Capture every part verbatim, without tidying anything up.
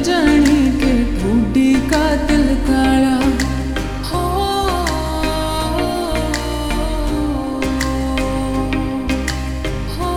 जाने के ठूडी का दिल काला हो। हो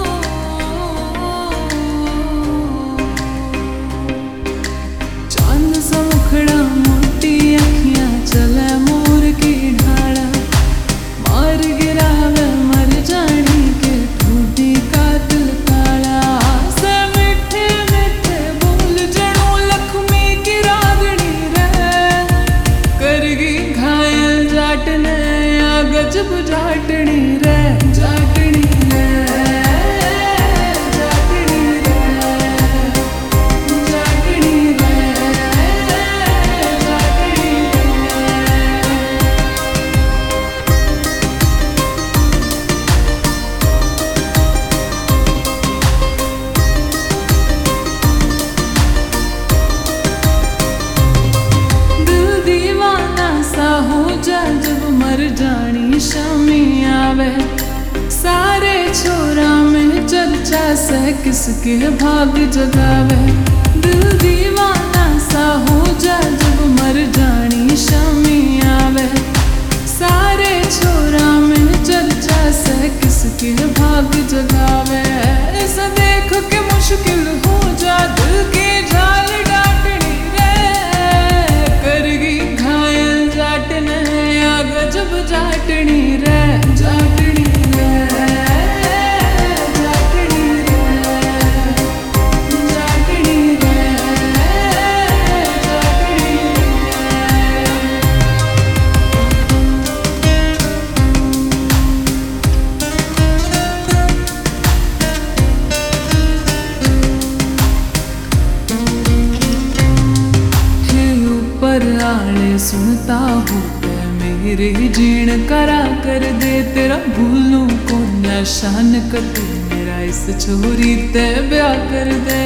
चांद सा मुखड़ा मोटी अखियां चले मोर की ढाला मार गिरावे मर जाने के ठूडी का दिल काला। से मीठे मीठे बोल जणू लक्ष्मी की रागणी रे करगी घायल जाटने या गजब जाटनी रे जाटनी रे जाटनी रे जाटनी रे जाटनी दिल दीवाना सा हो जा जब मर जानी शामी आवे। सारे छोरा में चर्चा से किसके भाग जगावे। दिल दीवाना सा हो जा जब मर जानी शामी आवे। सारे छोरा में चर्चा से किसके भाग जगावे। ऐसा देख के मुश्किल हो जा दिल की झाल डाटनी रे करगी घायल जाटने या गजब जाटनी रे जाटनी रे जाटनी रे जाटनी रे जाटनी रे। हे ऊपर आले सुनता हूँ मेरे जीण करा कर दे तेरा भूलूं को निशान कर दे मेरा इस छोरी ते ब्याह कर दे।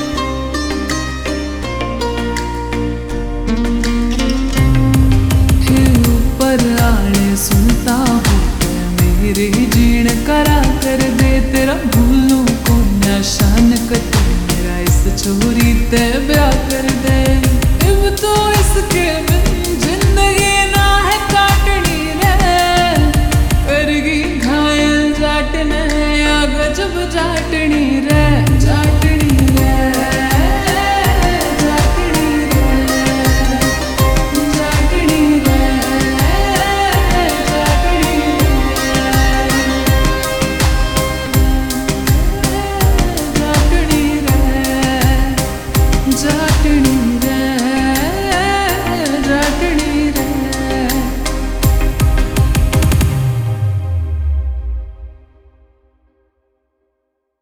हे ऊपर आले सुनता हूँ मेरे जीण करा कर दे तेरा भूलूं को निशान कर दे मेरा इस छोरी ते ब्याह कर दे। अब तो इसके बिन जिंदगी ना है काटनी रे करगी घायल जाटने या गजब जाटनी रे जाटनी रे जाटनी रे जाटनी रे जाटनी रे जाटनी रे जाटनी रे जाटनी